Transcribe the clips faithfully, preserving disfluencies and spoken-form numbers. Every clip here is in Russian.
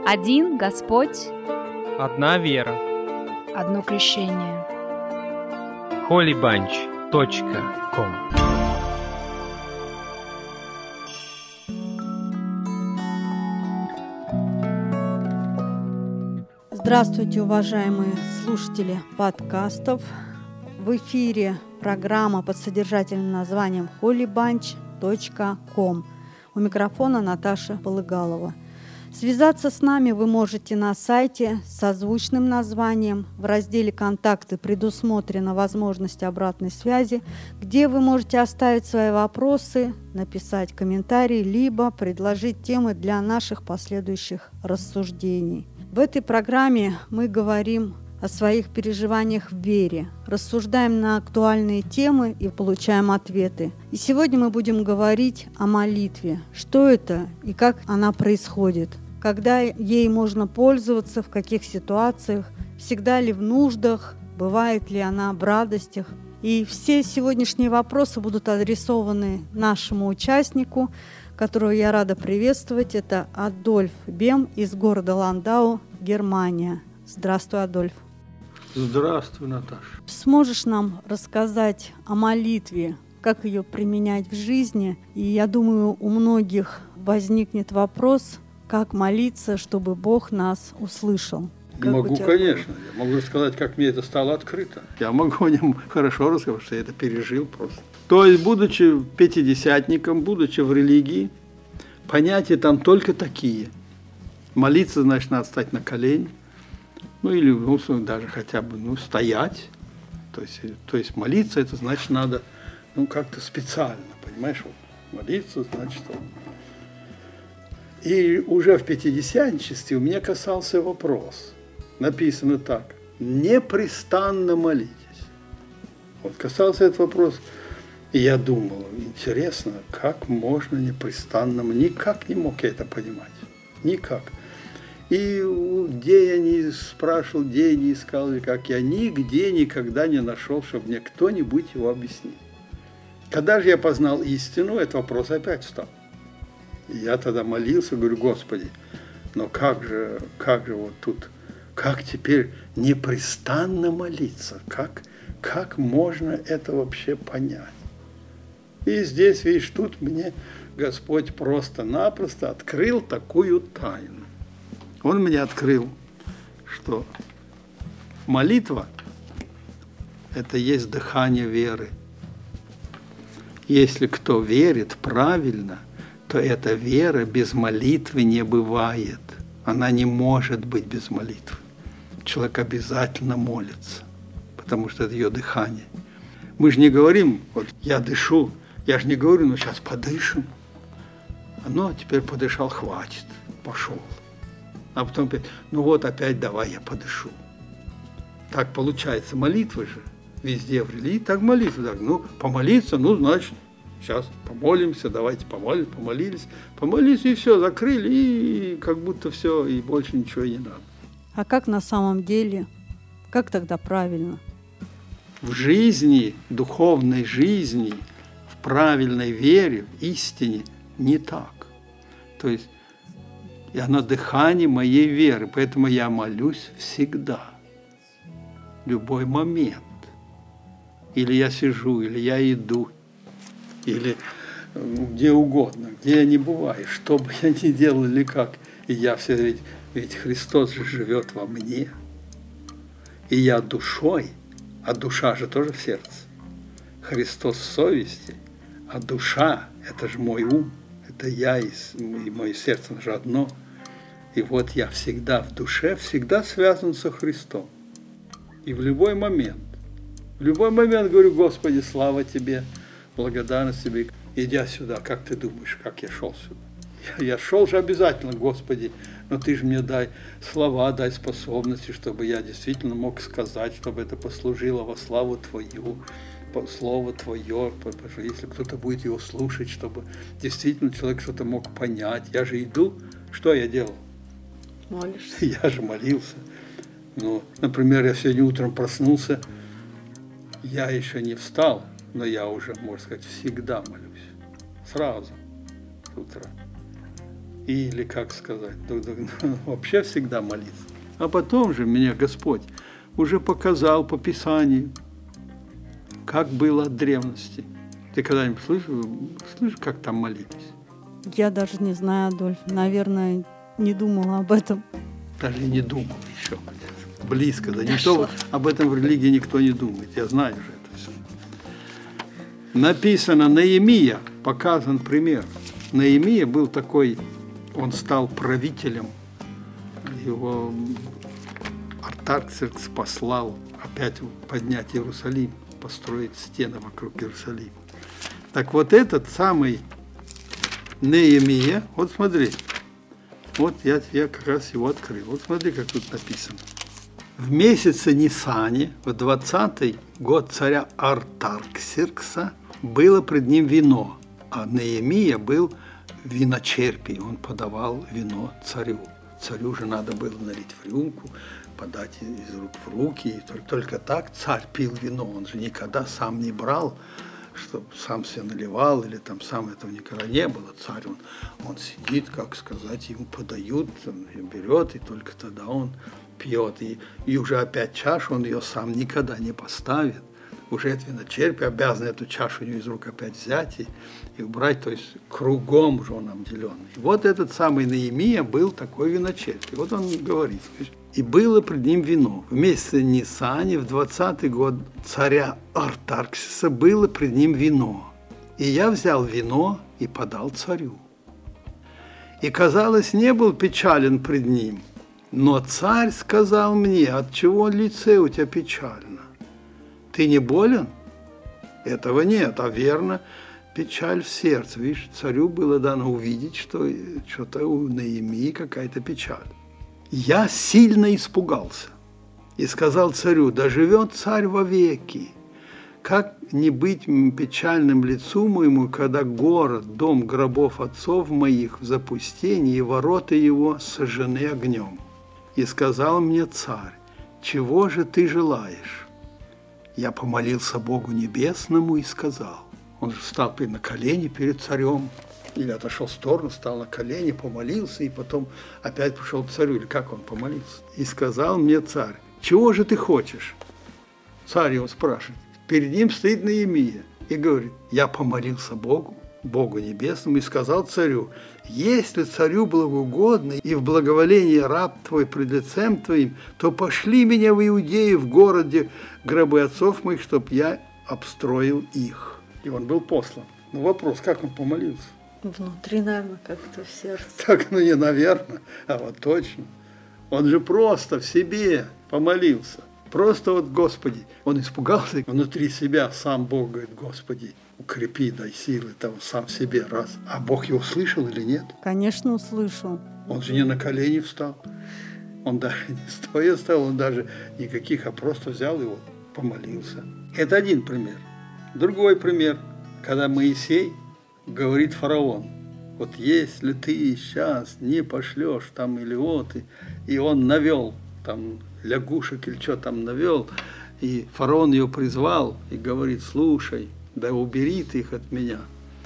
Один Господь, одна вера. одно крещение. холи банч точка ком. Здравствуйте, уважаемые слушатели подкастов. В эфире программа под содержательным названием холи банч точка ком. У микрофона Наташа Полыгалова. Связаться с нами вы можете на сайте с созвучным названием. В разделе «Контакты» предусмотрена возможность обратной связи, где вы можете оставить свои вопросы, написать комментарии, либо предложить темы для наших последующих рассуждений. В этой программе мы говорим о своих переживаниях в вере, рассуждаем на актуальные темы и получаем ответы. И сегодня мы будем говорить о молитве. Что это и как она происходит? Когда ей можно пользоваться, в каких ситуациях, всегда ли в нуждах, бывает ли она в радостях. И все сегодняшние вопросы будут адресованы нашему участнику, которого я рада приветствовать. Это Адольф Бем из города Ландау, Германия. Здравствуй, Адольф. Здравствуй, Наташа. Сможешь нам рассказать о молитве, как ее применять в жизни? И я думаю, у многих возникнет вопрос, как молиться, чтобы Бог нас услышал. Как могу, конечно. Я могу рассказать, как мне это стало открыто. Я могу о нем хорошо рассказать, что я это пережил просто. То есть, будучи пятидесятником, будучи в религии, понятия там только такие. Молиться, значит, надо встать на колени. Ну, или ну, даже хотя бы ну, стоять. То есть, то есть молиться, это значит, надо ну, как-то специально, понимаешь? Вот, молиться, значит, вот. И уже в пятидесятничестве у меня касался вопрос. Написано так. Непрестанно молитесь. Вот касался этот вопрос. И я думал, интересно, как можно непрестанно... Никак не мог я это понимать. Никак. И где я не спрашивал, где я не искал, и как я нигде никогда не нашел, чтобы мне кто-нибудь его объяснил. Когда же я познал истину, этот вопрос опять встал. И я тогда молился, говорю, Господи, но как же, как же вот тут, как теперь непрестанно молиться? Как, как можно это вообще понять? И здесь, видишь, тут мне Господь просто-напросто открыл такую тайну. Он мне открыл, что молитва – это есть дыхание веры. Если кто верит правильно, то эта вера без молитвы не бывает. Она не может быть без молитвы. Человек обязательно молится, потому что это ее дыхание. Мы же не говорим, вот я дышу, я же не говорю, ну сейчас подышим. Ну, теперь подышал, хватит, пошел. А потом опять, ну вот опять давай я подышу. Так получается, молитва же везде в религии, так молитва. Так, ну, помолиться, ну, значит, сейчас помолимся, давайте помолимся, помолились. Помолились, и все, закрыли, и как будто все, и больше ничего и не надо. А как на самом деле? Как тогда правильно? В жизни, духовной жизни, в правильной вере, в истине не так. То есть, и оно дыхание моей веры, поэтому я молюсь всегда, любой момент. Или я сижу, или я иду, или где угодно, где я не бываю, что бы я ни делал или как. И я все, ведь, ведь Христос же живет во мне, и я душой, а душа же тоже в сердце. Христос в совести, а душа – это же мой ум. Это я и, и мое сердце же одно. И вот я всегда в душе, всегда связан со Христом. И в любой момент, в любой момент говорю, Господи, слава Тебе, благодарность Тебе. Идя сюда, как ты думаешь, как я шел сюда? Я, я шел же обязательно, Господи, но Ты же мне дай слова, дай способности, чтобы я действительно мог сказать, чтобы это послужило во славу Твою. Слово Твое, если кто-то будет его слушать, чтобы действительно человек что-то мог понять. Я же иду, что я делал? Молишься. Я же молился. Ну, например, я сегодня утром проснулся, я еще не встал, но я уже, можно сказать, всегда молюсь. Сразу с утра. или, как сказать, вообще всегда молиться. А потом же мне Господь уже показал по Писанию, как было от древности. Ты когда-нибудь слышал, слышишь, как там молились? Я даже не знаю, Адольф. Наверное, не думала об этом. Даже и не думал еще. Близко, да никто, об этом в религии никто не думает. Я знаю уже это все. Написано Неемия, показан пример. Неемия был такой, он стал правителем. Его Артаксеркс послал опять поднять Иерусалим, построить стены вокруг Иерусалима. Так вот этот самый Неемия, вот смотри, вот я, я как раз его открыл. Вот смотри, как тут написано. В месяце Нисане, в двадцатый год царя Артаксеркса, было пред ним вино, а Неемия был виночерпий, он подавал вино царю. Царю же надо было налить в рюмку, подать из рук в руки, и только, только так царь пил вино, он же никогда сам не брал, чтобы сам себе наливал, или там сам этого никогда не было. Царь, он, он сидит, как сказать, ему подают, он ее берет, и только тогда он пьет. И, и уже опять чашу он ее сам никогда не поставит. Уже это виночерпий обязан эту чашу у него из рук опять взять и, и убрать, то есть кругом же он обделен. И вот этот самый Неемия был такой виночерпий. Вот он говорит, и было пред ним вино. В месяце Нисане, в двадцатый год царя Артаксиса, было пред ним вино. И я взял вино и подал царю. И, казалось, не был печален пред ним. Но царь сказал мне, отчего лице у тебя печально? Ты не болен? Этого нет, а верно, печаль в сердце. Видишь, царю было дано увидеть, что что-то у Неемии какая-то печаль. Я сильно испугался и сказал царю, да живет царь вовеки. Как не быть печальным лицу моему, когда город, дом гробов отцов моих в запустении, и ворота его сожжены огнем? И сказал мне царь, чего же ты желаешь? Я помолился Богу Небесному и сказал. Он же встал на колени перед царем, или отошел в сторону, встал на колени, помолился, и потом опять пришел к царю, или как он помолился. И сказал мне царь, чего же ты хочешь? Царь его спрашивает. Перед ним стоит Неемия и говорит, я помолился Богу, Богу Небесному, и сказал царю, если царю благоугодно и в благоволении раб твой пред лицем твоим, то пошли меня в Иудею, в городе гробы отцов моих, чтоб я обстроил их. И он был послан. Ну вопрос, как он помолился? Внутри, наверное, как-то в сердце. Так, ну не наверное, а вот точно. Он же просто в себе помолился. Просто вот, Господи, он испугался внутри себя, сам Бог говорит, Господи, укрепи, дай силы того сам в себе, раз. А Бог его слышал или нет? Конечно, услышал. Он же не на колени встал. Он даже не стоя стал, он даже никаких, а просто взял его, помолился. Это один пример. Другой пример, когда Моисей говорит фараону, вот если ты сейчас не пошлешь там илиоты, и он навел там лягушек или что там навел, и фараон ее призвал и говорит, слушай, да убери ты их от меня.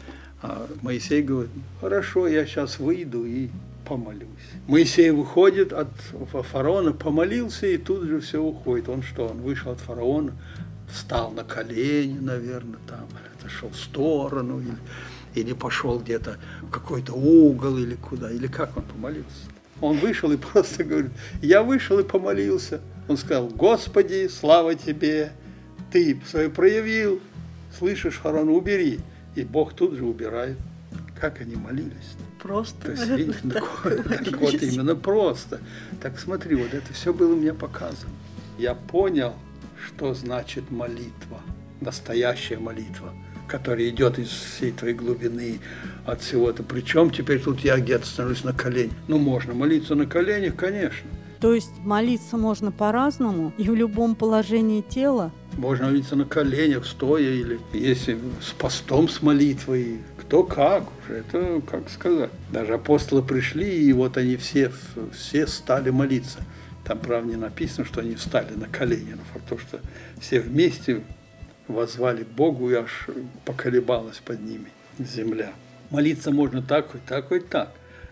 А Моисей говорит, хорошо, я сейчас выйду и помолюсь. Моисей выходит от фараона, помолился, и тут же все уходит. Он что, он вышел от фараона, встал на колени, наверное, там, отошел в сторону, или, или пошел где-то в какой-то угол, или куда, или как он помолился. Он вышел и просто говорит, я вышел и помолился. Он сказал, Господи, слава Тебе, Ты свое проявил, слышишь, фараон, убери. И Бог тут же убирает. Как они молились? Просто. То есть, видишь, так, так вот именно просто. Так смотри, вот это все было мне показано. Я понял, что значит молитва, настоящая молитва, которая идет из всей твоей глубины, от всего-то. Причем теперь тут я где-то становлюсь на колени. Ну, можно молиться на коленях, конечно. То есть молиться можно по-разному и в любом положении тела? Можно молиться на коленях, стоя, или если с постом, с молитвой, кто как уже, это как сказать. Даже апостолы пришли, и вот они все, все стали молиться. Там, правда, не написано, что они встали на колени, но факт то, что все вместе воззвали Богу, и аж поколебалась под ними земля. Молиться можно так, хоть так, хоть так.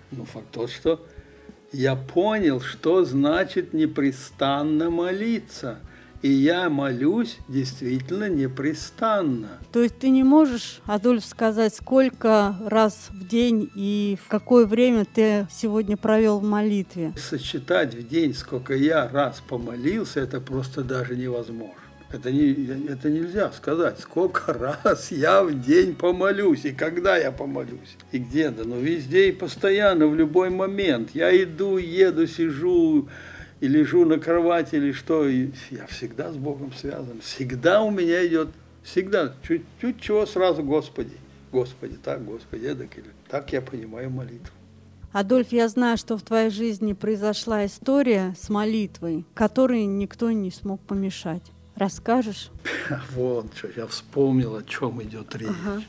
Ну, факт тот, что я понял, что значит непрестанно молиться. И я молюсь действительно непрестанно. То есть ты не можешь, Адольф, сказать, сколько раз в день и в какое время ты сегодня провел в молитве? Сосчитать в день, сколько я раз помолился, это просто даже невозможно. Это, не, это нельзя сказать, сколько раз я в день помолюсь, и когда я помолюсь, и где-то. Но везде и постоянно, в любой момент. Я иду, еду, сижу, и лежу на кровати, или что, и я всегда с Богом связан. Всегда у меня идет, всегда, чуть-чуть чего сразу, Господи, Господи, так, Господи, эдак, или так я понимаю молитву. Адольф, я знаю, что в твоей жизни произошла история с молитвой, которой никто не смог помешать. Расскажешь? Вот, что я вспомнил, о чем идет речь. Ага.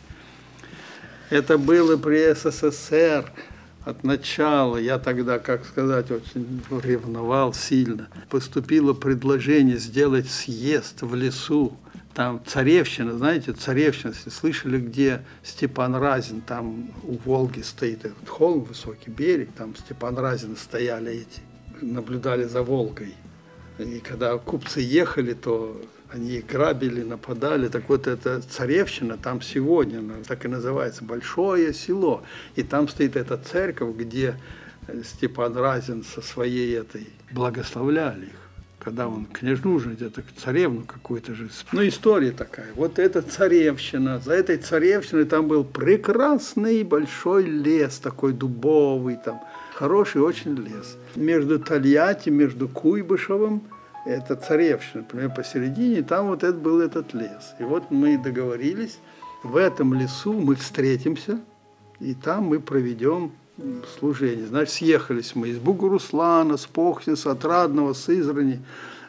Это было при СССР. От начала, я тогда, как сказать, очень ревновал сильно. Поступило предложение сделать съезд в лесу. Там Царевщина, знаете, Царевщина, если слышали, где Степан Разин, там у Волги стоит этот холм, высокий берег, там Степан Разин стояли эти, наблюдали за Волгой. И когда купцы ехали, то они их грабили, нападали. Так вот, это Царевщина, там сегодня, так и называется, большое село. И там стоит эта церковь, где Степан Разин со своей этой благословляли их. Когда он княжну же, где-то царевну какую-то же. Ну, история такая. Вот эта Царевщина. За этой Царевщиной там был прекрасный большой лес, такой дубовый там. Хороший очень лес. Между Тольятти, между Куйбышевым, это Царевщина, например, посередине, там вот это был этот лес. И вот мы договорились, в этом лесу мы встретимся, и там мы проведем служение. Значит, съехались мы из Бугуруслана, с Похни, с Отрадного, с Израни,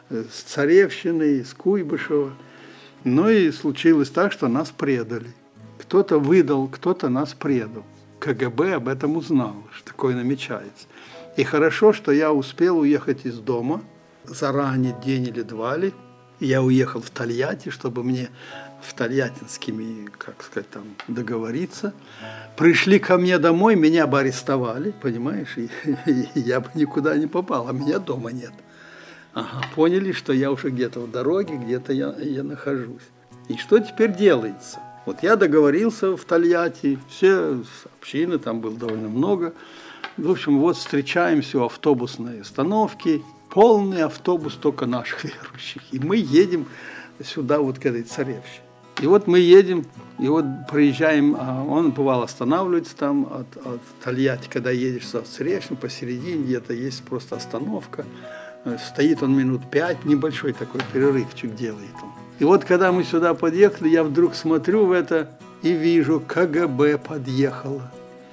с Царевщины, с Куйбышева. Ну и случилось так, что нас предали. Кто-то выдал, кто-то нас предал. КГБ об этом узнал, что такое намечается. И хорошо, что я успел уехать из дома заранее, день или два ли. Я уехал в Тольятти, чтобы мне в тольяттинскими, как сказать, там договориться. Пришли ко мне домой, меня бы арестовали, понимаешь, и, и я бы никуда не попал, а меня дома нет. Ага, поняли, что я уже где-то в дороге, где-то я, я нахожусь. И что теперь делается? Вот я договорился в Тольятти, все общины, там было довольно много. В общем, вот встречаемся у автобусной остановки, полный автобус только наших верующих. И мы едем сюда, вот к этой Царевщине. И вот мы едем, и вот проезжаем, а он бывал останавливается там от, от Тольятти, когда едешь в Царевщину, посередине где-то есть просто остановка. Стоит он минут пять, небольшой такой перерывчик делает он. И вот когда мы сюда подъехали, я вдруг смотрю в это и вижу, КГБ подъехало.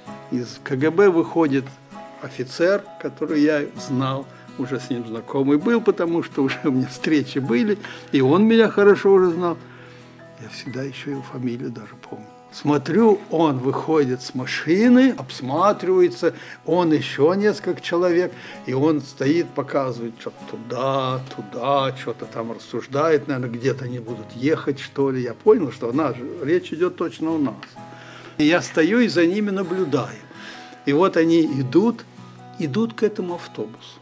Из КГБ выходит офицер, который я знал, уже с ним знакомый был, потому что уже у меня встречи были, и он меня хорошо уже знал. Я всегда еще его фамилию даже помню. Смотрю, он выходит с машины, обсматривается, он еще несколько человек, и он стоит, показывает что-то туда, туда, что-то там рассуждает, наверное, где-то они будут ехать, что ли. Я понял, что у нас же, речь идет точно у нас. И я стою и за ними наблюдаю. И вот они идут, идут к этому автобусу.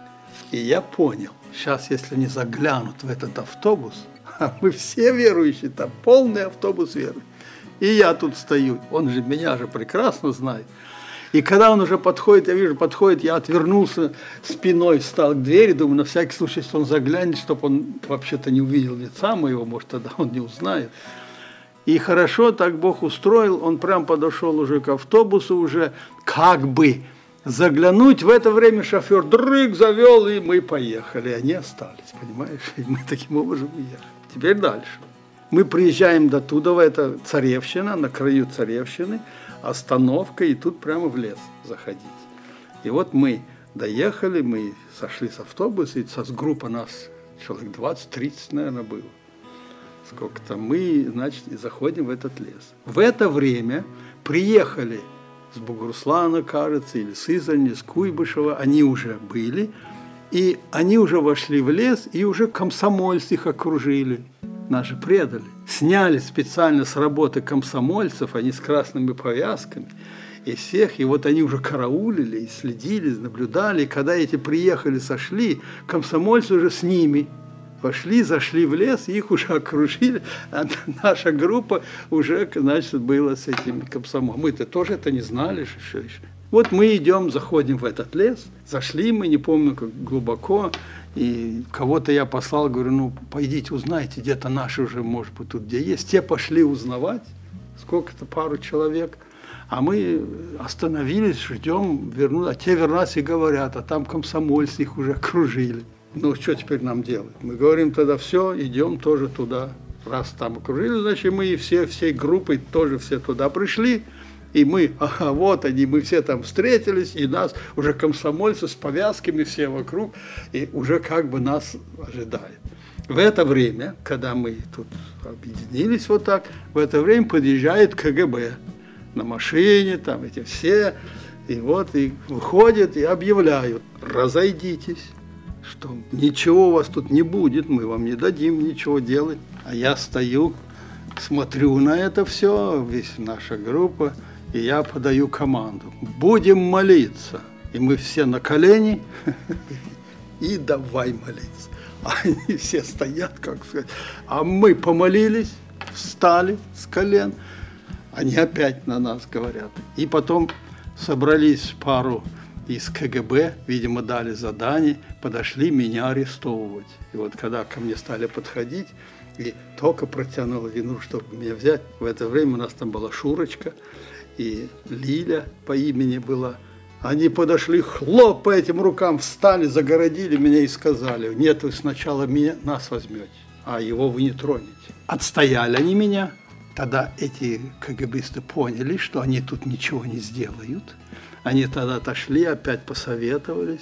И я понял, сейчас, если они заглянут в этот автобус, а мы все верующие, там полный автобус верующих. И я тут стою, он же меня же прекрасно знает. И когда он уже подходит, я вижу, подходит, я отвернулся спиной, встал к двери, думаю, на всякий случай, если он заглянет, чтобы он вообще-то не увидел лица моего, может, тогда он не узнает. И хорошо так Бог устроил, он прям подошел уже к автобусу, уже как бы заглянуть. В это время шофер дрыг завел, и мы поехали. Они остались, понимаешь? И мы таким образом уехали. Теперь дальше. Мы приезжаем до туда, это Царевщина, на краю Царевщины, остановка, и тут прямо в лес заходить. И вот мы доехали, мы сошли с автобуса, и с группы нас человек двадцать-тридцать, наверное, было. Сколько-то мы, значит, и заходим в этот лес. В это время приехали с Бугуруслана, кажется, или с Израни, с Куйбышева, они уже были, и они уже вошли в лес, и уже комсомольцы их окружили. Нас же предали. Сняли специально с работы комсомольцев, они с красными повязками, и всех. И вот они уже караулили, и следили, наблюдали. И когда эти приехали, сошли, комсомольцы уже с ними пошли, зашли в лес, их уже окружили, а наша группа уже, значит, была с этими комсомольцами. Мы-то тоже это не знали, что еще. Вот мы идем, заходим в этот лес, зашли мы, не помню, как глубоко, и кого-то я послал, говорю, ну, пойдите узнайте, где-то наши уже, может быть, тут где есть. Те пошли узнавать, сколько-то, пару человек, а мы остановились, ждем, верну, а те вернутся и говорят, а там комсомольцы их уже окружили. Ну, что теперь нам делать? Мы говорим тогда, все, идем тоже туда. Раз там окружили, значит, мы и все, всей группой тоже все туда пришли. И мы, ага, вот они, мы все там встретились, и нас уже комсомольцы с повязками все вокруг, и уже как бы нас ожидают. В это время, когда мы тут объединились вот так, в это время подъезжает КГБ на машине, там эти все, и вот и выходят и объявляют, разойдитесь, что ничего у вас тут не будет, мы вам не дадим ничего делать. А я стою, смотрю на это все, весь наша группа, и я подаю команду. Будем молиться. И мы все на колени, и давай молиться. А они все стоят, как сказать. А мы помолились, встали с колен. Они опять на нас говорят. И потом собрались пару из КГБ, видимо, дали задание, подошли меня арестовывать. И вот когда ко мне стали подходить, и только протянул один руку, чтобы меня взять, в это время у нас там была Шурочка, и Лиля по имени была. Они подошли, хлоп по этим рукам, встали, загородили меня и сказали, нет, вы сначала меня, нас возьмете, а его вы не тронете. Отстояли они меня. Тогда эти КГБисты поняли, что они тут ничего не сделают. Они тогда отошли, опять посоветовались,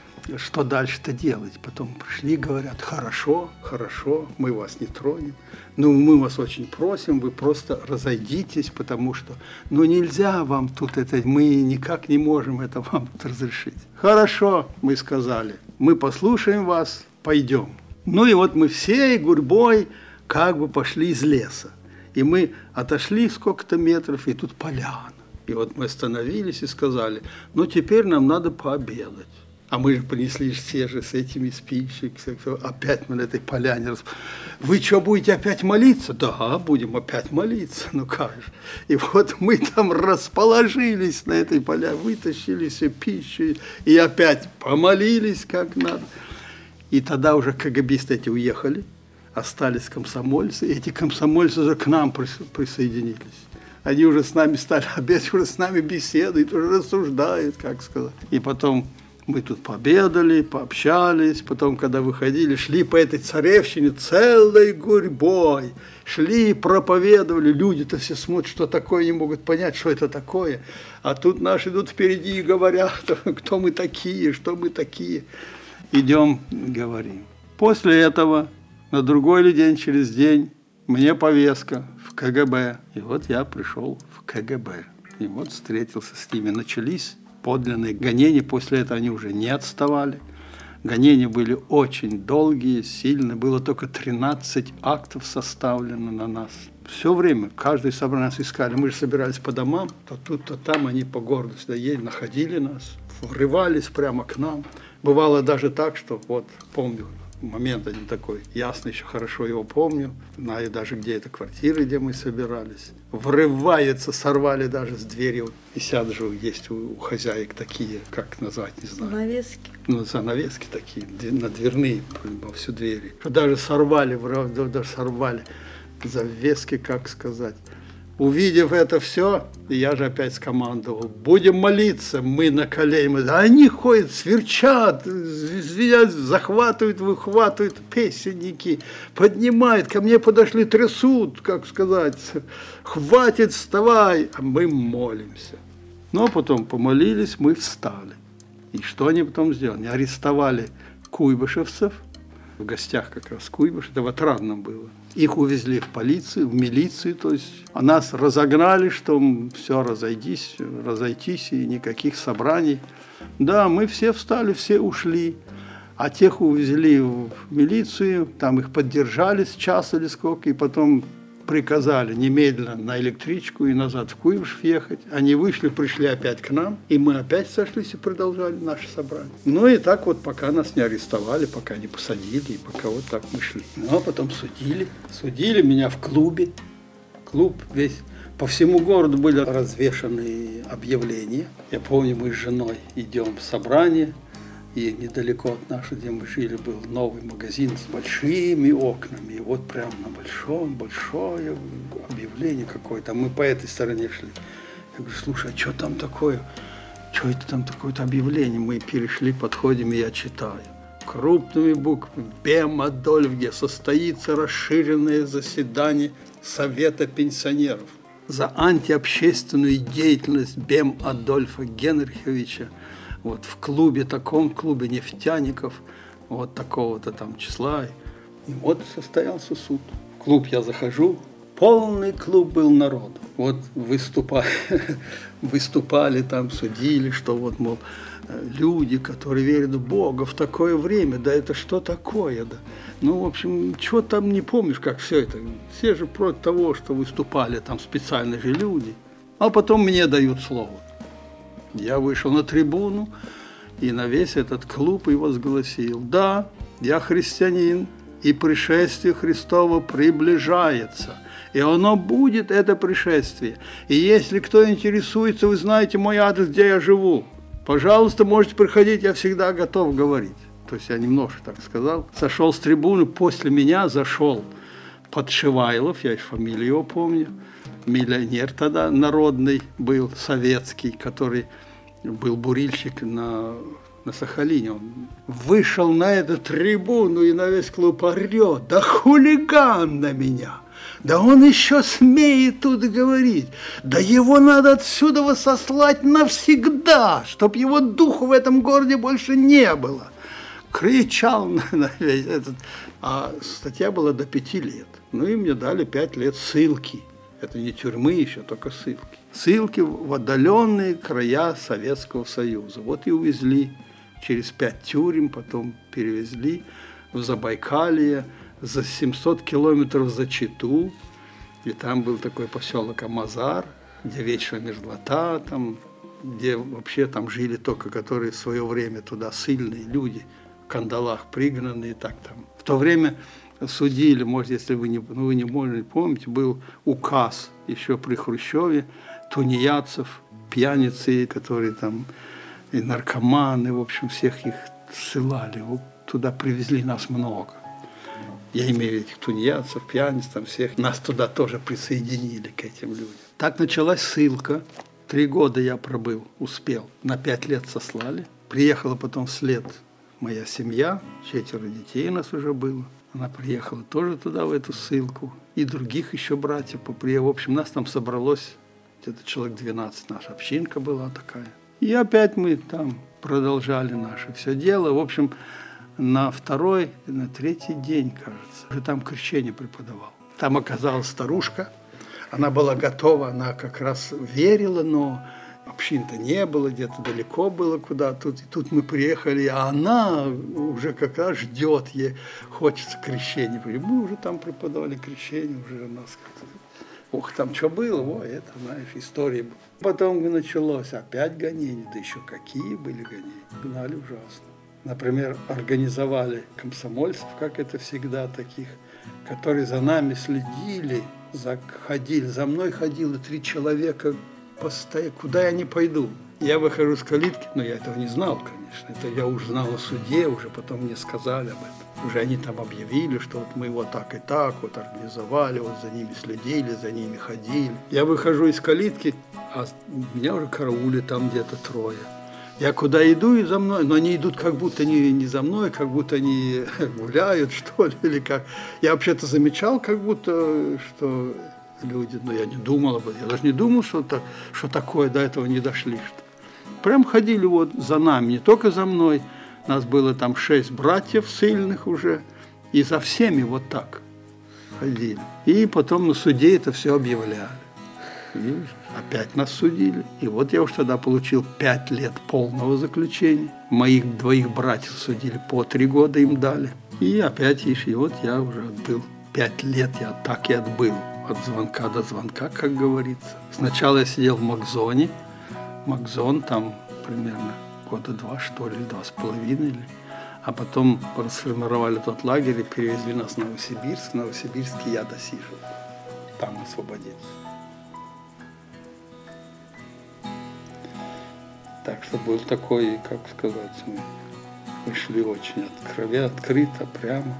что дальше-то делать. Потом пришли и говорят, хорошо, хорошо, мы вас не тронем. Ну, мы вас очень просим, вы просто разойдитесь, потому что, ну, нельзя вам тут это, мы никак не можем это вам тут разрешить. Хорошо, мы сказали, мы послушаем вас, пойдем. Ну, и вот мы всей гурьбой как бы пошли из леса. И мы отошли сколько-то метров, и тут поляна. И вот мы остановились и сказали, ну, теперь нам надо пообедать. А мы же принесли все же с этими спичек, опять мы на этой поляне. Вы что, будете опять молиться? Да, будем опять молиться, ну как же. И вот мы там расположились на этой поляне, вытащили все пищу и опять помолились как надо. И тогда уже КГБисты эти уехали, остались комсомольцы, и эти комсомольцы уже к нам присоединились. Они уже с нами стали обедать, уже с нами беседуют, уже рассуждают, как сказать. И потом мы тут пообедали, пообщались, потом, когда выходили, шли по этой царевщине целой гурьбой, шли и проповедовали, люди-то все смотрят, что такое, не могут понять, что это такое, а тут наши идут впереди и говорят, кто мы такие, что мы такие. Идем, говорим. После этого, на другой ли день, через день, мне повестка в КГБ, и вот я пришел в КГБ, и вот встретился с ними, начались подлинные гонения, после этого они уже не отставали. Гонения были очень долгие, сильные, было только тринадцать актов составлено на нас. Все время, каждый собрание нас искали, мы же собирались по домам, то тут, то там, они по городу сюда ездили, находили нас, врывались прямо к нам. Бывало даже так, что вот помню, момент один такой, ясно еще хорошо его помню, знаю даже, где эта квартира, где мы собирались. Врываются, сорвали даже с двери, вот, висят же, есть у, у хозяек такие, как назвать, не знаю. Занавески. Ну, занавески такие, на дверные, во всю двери. Даже сорвали, даже сорвали завески, как сказать. Увидев это все, я же опять скомандовал, будем молиться, мы на колени. А они ходят, сверчат, звенят, захватывают, выхватывают песенники, поднимают, ко мне подошли, трясут, как сказать, хватит, вставай, а мы молимся. Но потом помолились, мы встали. И что они потом сделали? Они арестовали куйбышевцев, в гостях как раз Куйбыш, это в Отрадном было. Их увезли в полицию, в милицию, то есть, а нас разогнали, что все, разойдись, разойтись, и никаких собраний. Да, мы все встали, все ушли, а тех увезли в милицию, там их поддержали с час или сколько, и потом приказали немедленно на электричку и назад в Куйбышев ехать. Они вышли, пришли опять к нам, и мы опять сошлись и продолжали наше собрание. Ну и так вот, пока нас не арестовали, пока не посадили, и пока вот так мы шли. Ну а потом судили. Судили меня в клубе. Клуб весь. По всему городу были развешаны объявления. Я помню, мы с женой идем в собрание, и недалеко от нас, где мы жили, был новый магазин с большими окнами. И вот прямо на большом, большое объявление какое-то. Мы по этой стороне шли. Я говорю, слушай, а что там такое? Что это там такое-то объявление? Мы перешли, подходим, и я читаю. Крупными буквами Бем Адольф, где состоится расширенное заседание Совета пенсионеров. За антиобщественную деятельность Бем Адольфа Генриховича вот в клубе, таком клубе нефтяников, вот такого-то там числа. И вот состоялся суд. В клуб я захожу, полный клуб был народу. Вот выступали, выступали там, судили, что вот, мол, люди, которые верят в Бога в такое время, да это что такое, да? Ну, в общем, чего там не помнишь, как все это. Все же против того, что выступали там специальные же люди. А потом мне дают слово. Я вышел на трибуну и на весь этот клуб и возгласил: да, я христианин, и пришествие Христово приближается. И оно будет, это пришествие. И если кто интересуется, вы знаете мой адрес, где я живу. Пожалуйста, можете приходить, я всегда готов говорить. То есть я немножко так сказал. Сошел с трибуны, после меня зашел Подшивайлов, я фамилию его помню, миллионер тогда народный был, советский, который был бурильщик на, на Сахалине. Он вышел на эту трибуну и на весь клуб орет: да хулиган на меня! Да он еще смеет тут говорить. Да его надо отсюда сослать навсегда, чтоб его духу в этом городе больше не было. Кричал на весь этот. А статья была до пяти лет. Ну и мне дали пять лет ссылки. Это не тюрьмы еще, только ссылки. Ссылки в отдаленные края Советского Союза. Вот и увезли через пять тюрем, потом перевезли в Забайкалье, за семьсот километров за Читу, и там был такой поселок Амазар, где вечная мерзлота, там, где вообще там жили только, которые в свое время туда сильные люди, в кандалах пригнанные, так там. В то время судили, может, если вы не, ну, вы не можете помнить, был указ еще при Хрущеве, тунеядцев, пьяницы, которые там, и наркоманы, в общем, всех их ссылали. Вот туда привезли нас много. Я имею этих тунеядцев, пьяниц, там всех. Нас туда тоже присоединили к этим людям. Так началась ссылка. Три года я пробыл, успел. На пять лет сослали. Приехала потом вслед моя семья, четверо детей у нас уже было. Она приехала тоже туда, в эту ссылку. И других еще братьев поприехали. В общем, нас там собралось где-то человек двенадцать. Наша общинка была такая. И опять мы там продолжали наше все дело. В общем, на второй, на третий день, кажется, уже там крещение преподавал. Там оказалась старушка, она была готова, она как раз верила, но общин-то не было, где-то далеко было куда-то. Тут, и тут мы приехали, а она уже как раз ждет, ей хочется крещения. Мы уже там преподавали крещение, уже у нас как-то... Ох, там что было, о, это, знаешь, история была. Потом началось опять гонения, да еще какие были гонения, гнали ужасно. Например, организовали комсомольцев, как это всегда, таких, которые за нами следили, за, ходили. За мной ходило три человека постоянно, куда я не пойду. Я выхожу с калитки, но я этого не знал, конечно. Это я уже знал о суде, уже потом мне сказали об этом. Уже они там объявили, что вот мы вот так и так вот организовали, вот за ними следили, за ними ходили. Я выхожу из калитки, а меня уже караулят там где-то трое. Я куда иду, и за мной, но они идут как будто не, не за мной, как будто они гуляют, что ли, или как. Я вообще-то замечал, как будто, что люди, но я не думал об этом, я даже не думал, что, -то, что такое, до этого не дошли. Что. Прям ходили вот за нами, не только за мной, нас было там шесть братьев сильных уже, и за всеми вот так ходили. И потом на суде это все объявляли. И опять нас судили. И вот я уж тогда получил пять лет полного заключения. Моих двоих братьев судили по три года, им дали. И опять, и вот я уже отбыл. Пять лет я так и отбыл. от звонка до звонка, как говорится. Сначала я сидел в Макзоне. Макзон там примерно года два, что ли, два с половиной. А потом расформировали тот лагерь и перевезли нас в Новосибирск. В Новосибирске я досиживал. Там освободился. Так что был такой, как сказать, мы вышли очень откровенно, открыто, прямо.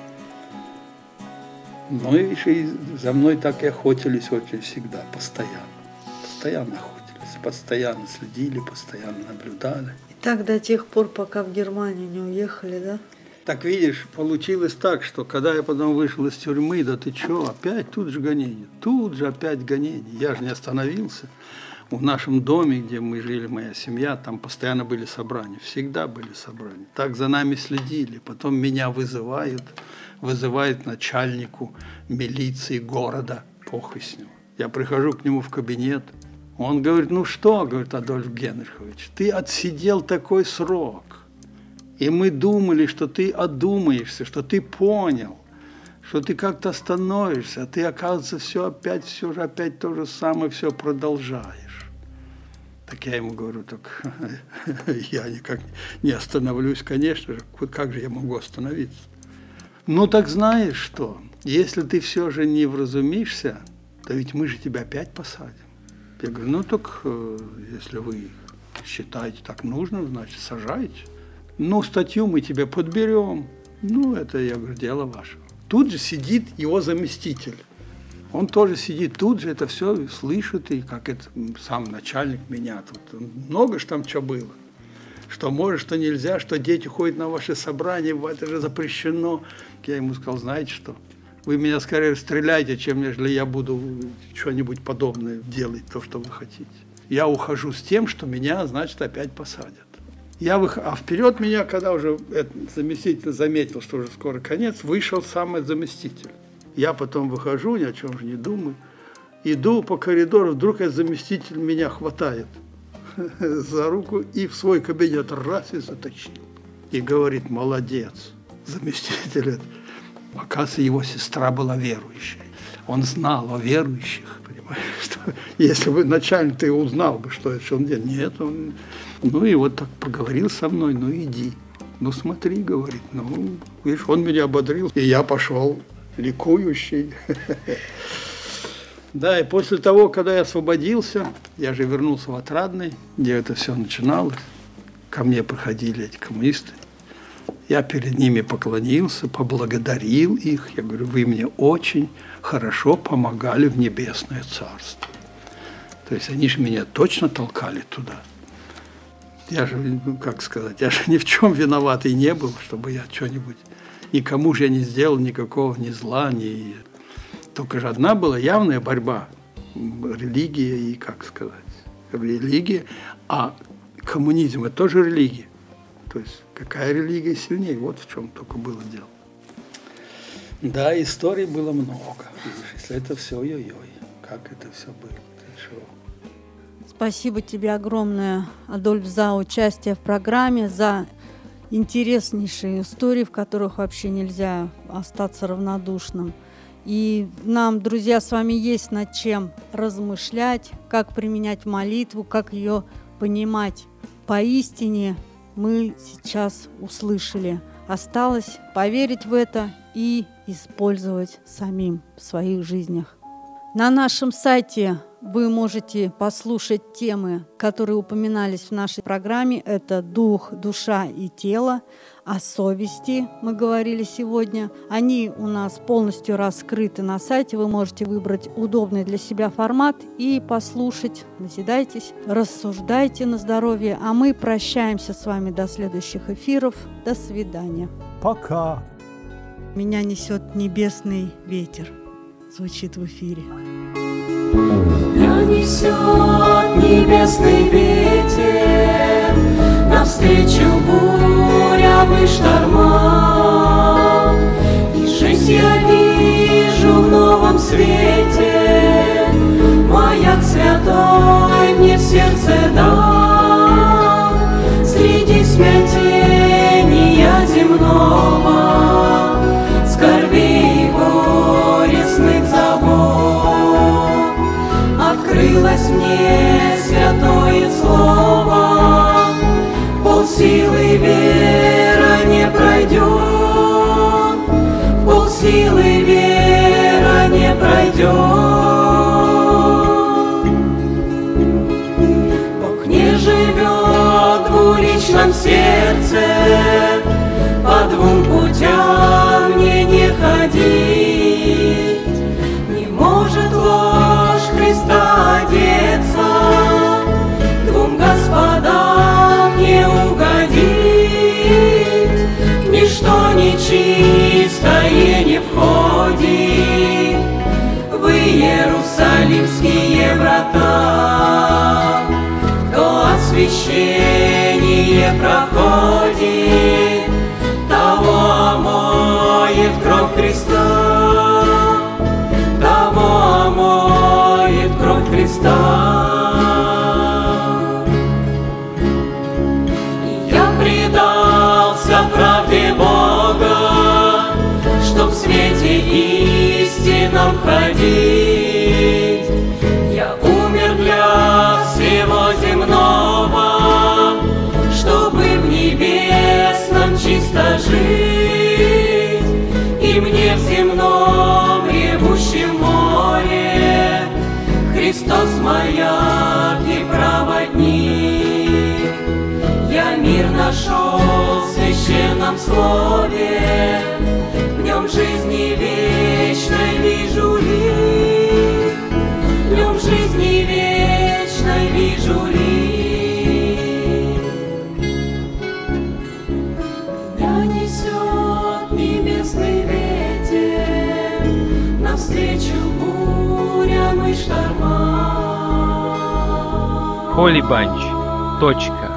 Ну и, и за мной так и охотились очень всегда, постоянно. Постоянно охотились, постоянно следили, постоянно наблюдали. И так до тех пор, пока в Германию не уехали, да? Так видишь, получилось так, что когда я потом вышел из тюрьмы, да ты что, опять тут же гонение, тут же опять гонение. Я же не остановился. В нашем доме, где мы жили, моя семья, там постоянно были собрания, всегда были собрания. Так за нами следили. Потом меня вызывают, вызывают начальнику милиции города, похуй с ним. Я прихожу к нему в кабинет, он говорит, ну что, говорит Адольф Генрихович, ты отсидел такой срок. И мы думали, что ты одумаешься, что ты понял, что ты как-то остановишься, а ты, оказывается, все опять, все же опять то же самое, все продолжаешь. Так я ему говорю, так я никак не остановлюсь, конечно же, как же я могу остановиться? Ну так знаешь что, если ты все же не вразумишься, то ведь мы же тебя опять посадим. Я говорю, ну так, если вы считаете так нужно, значит сажайте. Ну, статью мы тебе подберем. Ну, это, я говорю, дело ваше. Тут же сидит его заместитель. Он тоже сидит тут же, это все слышит, и как это сам начальник меня тут. Много ж там чего было. Что может, что нельзя, что дети ходят на ваши собрания, это же запрещено. Я ему сказал, знаете что, вы меня скорее стреляйте, чем нежели я буду что-нибудь подобное делать, то, что вы хотите. Я ухожу с тем, что меня, значит, опять посадят. Я вых... А вперед меня, когда уже этот заместитель заметил, что уже скоро конец, вышел сам заместитель. Я потом выхожу, ни о чем же не думаю, иду по коридору, вдруг этот заместитель меня хватает за руку и в свой кабинет раз и затащил. И говорит, молодец, заместитель. Оказывается, его сестра была верующей. Он знал о верующих, понимаешь, что если бы начальник ты узнал бы, что это, что он делает. Нет, он... Ну и вот так поговорил со мной, ну иди. Ну смотри, говорит, ну, видишь, он меня ободрил, и я пошел ликующий. Да, и после того, когда я освободился, я же вернулся в Отрадный, где это все начиналось. Ко мне приходили эти коммунисты. Я перед ними поклонился, поблагодарил их. Я говорю, вы мне очень хорошо помогали в небесное царство. То есть они же меня точно толкали туда. Я же, как сказать, я же ни в чем виноватый не был, чтобы я что-нибудь... Никому же я не сделал никакого ни зла, ни... Только же одна была явная борьба. Религия и, как сказать, религия. А коммунизм – это тоже религия. То есть какая религия сильнее? Вот в чем только было дело. Да, историй было много. Если это все ой-ой-ой, как это все было. Ты чего? Спасибо тебе огромное, Адольф, за участие в программе, за интереснейшие истории, в которых вообще нельзя остаться равнодушным. И нам, друзья, с вами есть над чем размышлять, как применять молитву, как ее понимать. Поистине мы сейчас услышали. Осталось поверить в это и использовать самим в своих жизнях. На нашем сайте вы можете послушать темы, которые упоминались в нашей программе. Это дух, душа и тело. О совести мы говорили сегодня. Они у нас полностью раскрыты на сайте. Вы можете выбрать удобный для себя формат и послушать. Назидайтесь, рассуждайте на здоровье. А мы прощаемся с вами до следующих эфиров. До свидания. Пока. «Меня несет небесный ветер» звучит в эфире. Меня несет небесный ветер навстречу бурям и штормам, и жизнь я вижу в новом свете, маяк святой мне в сердце дал. Среди смятения земного, скорби и горестных забот, полсилы вера не пройдет, полсилы вера не пройдет. Бог не живет в двуличном сердце, по двум путям мне не ходить. Не может ложь Христа одеться, двум господам не угодить. Ничто нечистое не входит в Иерусалимские врата. Кто освящение проходит, того омоет кровь Христа, того омоет кровь Христа. И я предался правде Бога, чтоб в свете истинном ходить. Я умер для всего земного, чтобы в небесном чисто жить. И мне в земном ревущем море Христос маяк и проводник. Я мир нашел в священном слове, в нем жизни вечной вижу лик, в нем жизни вечной вижу лик. Меня несет небесный ветер навстречу бурям и штормам. холибанч точка